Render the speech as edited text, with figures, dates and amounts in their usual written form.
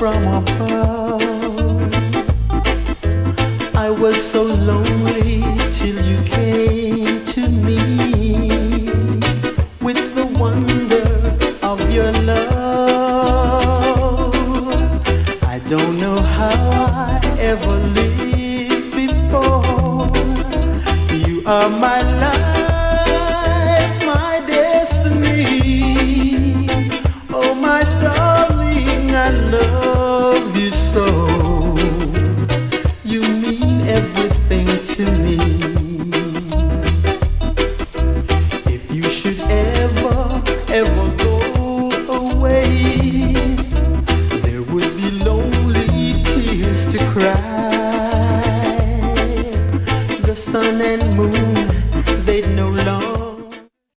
from above. I was so lonely till you came to me with the wonder of your love. I don't know how I ever lived before. You are my life, my destiny. Oh my darling, I love you so. You mean everything to me. If you should ever go away, there would be lonely tears to cry. The sun and moon, they'd no longer